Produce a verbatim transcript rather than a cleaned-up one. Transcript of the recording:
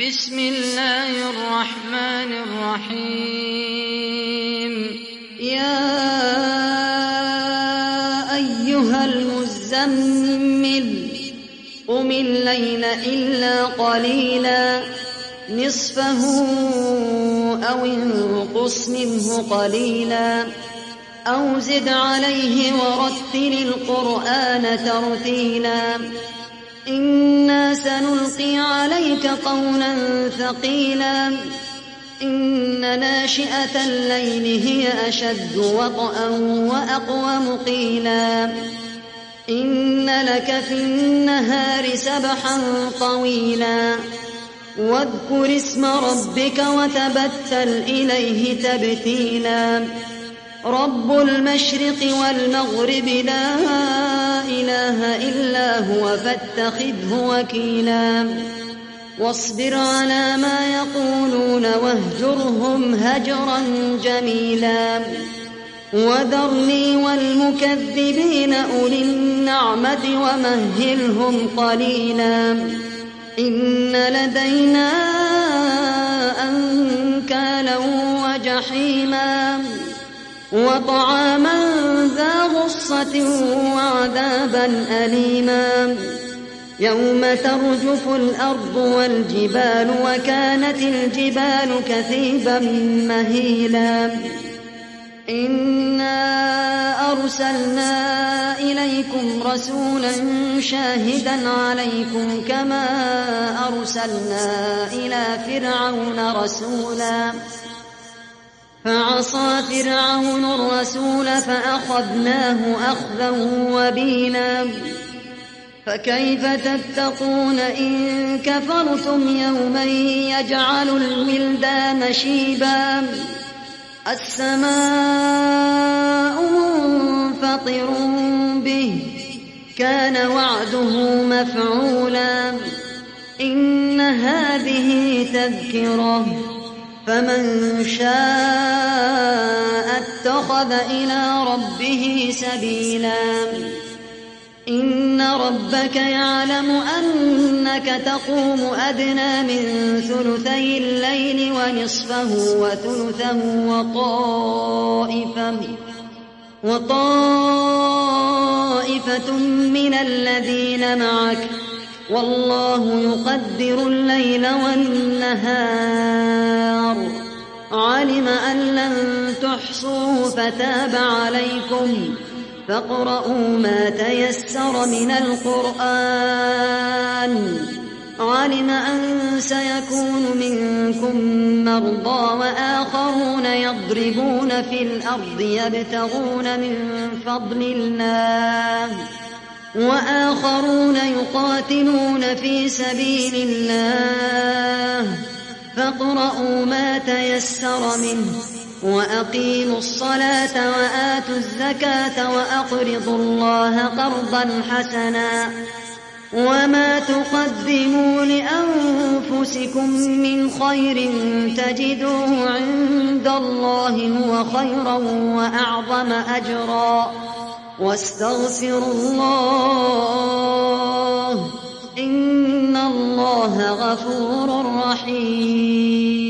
بسم الله الرحمن الرحيم. يا أيها المزمل قم الليل إلا قليلا نصفه أو انقص منه قليلا أو زد عليه ورتل القرآن ترتيلا إنا سنلقي عليك قولا ثقيلا إن ناشئة الليل هي أشد وطئا وأقوم قيلا إن لك في النهار سبحا طويلا واذكر اسم ربك وتبتل إليه تبتيلا رب المشرق والمغرب لا إله إلا هو فاتخذه وكيلا واصبر على ما يقولون واهجرهم هجرا جميلا وذرني والمكذبين أولي النعمة ومهلهم قليلا إن لدينا أنكالا وجحيما وطعاما ذا غصة وعذابا أليما يوم ترجف الأرض والجبال وكانت الجبال كثيبا مهيلا إنا أرسلنا إليكم رسولا شاهدا عليكم كما أرسلنا إلى فرعون رسولا فعصى فرعون الرسول فأخذناه أخذا وبيلا فكيف تتقون إن كفرتم يوما يجعل الولدان شيبا السماء منفطر به كان وعده مفعولا إن هذه تذكرة فمن شاء اتخذ إلى ربه سبيلا إن ربك يعلم أنك تقوم أدنى من ثلثي الليل ونصفه وثلثه وطائفة, وطائفة من الذين معك والله يقدر الليل والنهار علم أن لن تحصوه فتاب عليكم فاقرؤوا ما تيسر من القرآن علم أن سيكون منكم مرضى وآخرون يضربون في الأرض يبتغون من فضل الله وآخرون يقاتلون في سبيل الله فاقرؤوا ما تيسر منه وأقيموا الصلاة وآتوا الزكاة وأقرضوا الله قرضا حسنا وما تقدموا لأنفسكم من خير تجدوه عند الله هو خيرا وأعظم أجرا واستغفروا الله إن الله غفور رحيم.